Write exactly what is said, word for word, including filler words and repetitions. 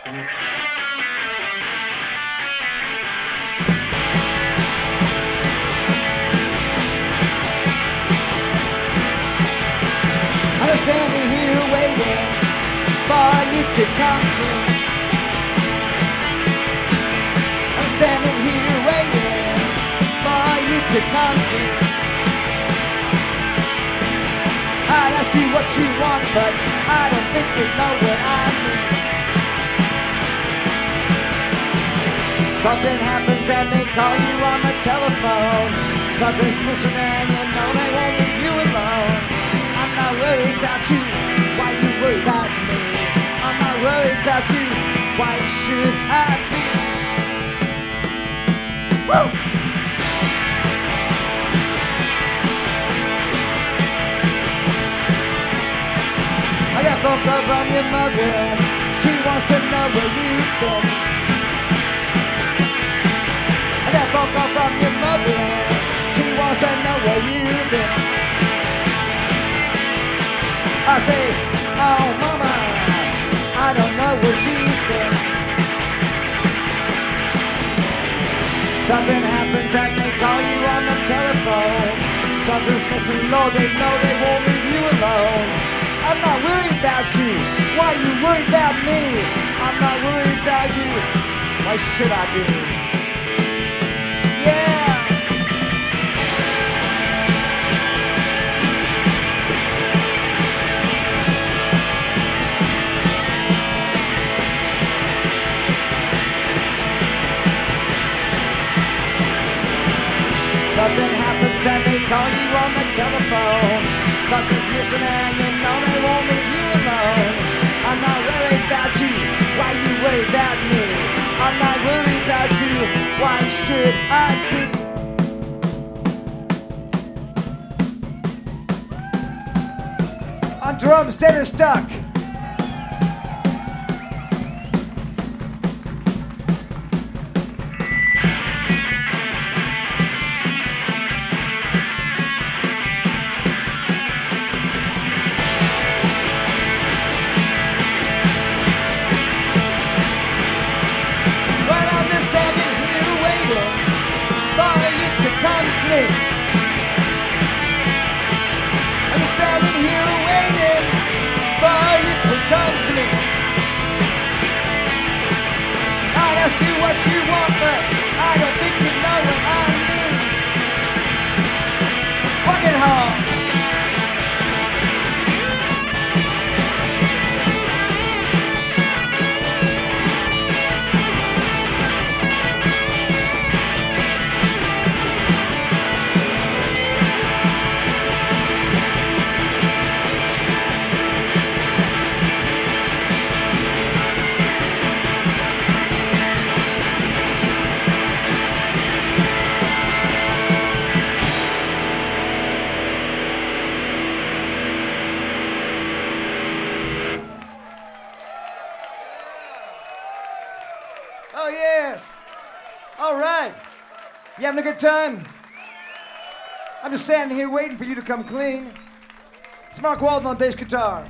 I'm standing here waiting for you to come clean. I'm standing here waiting for you to come clean. I'd ask you what you want, but I don't think you know what I mean. Something happens and they call you on the telephone. Something's missing and you know they won't leave you alone. I'm not worried about you, why you worry about me? I'm not worried about you, why should I be? Woo! I got a phone call from your mother and she wants to know where you've been. I got a phone call from your mother and she wants to know where you've been. I say, oh mama, I don't know where she's been. Something happens and they call you on the telephone. Something's missing, Lord, they know they won't leave you alone. I'm not worried about you, why you worried about me? I'm not worried about you, why should I be? Yeah! Something happens and they call you on the telephone. Something's missing and you know they won't leave you alone. I'm not worried about you, why you worry about me? I'm not worried about you, why should I be? On drums, Dennis Duck. I'm standing here waiting for you to come clean. I'd ask you what you want, but I don't think you know what I mean. Walk it hard. Oh, yes. All right. You having a good time? I'm just standing here waiting for you to come clean. It's Mark Walden on bass guitar.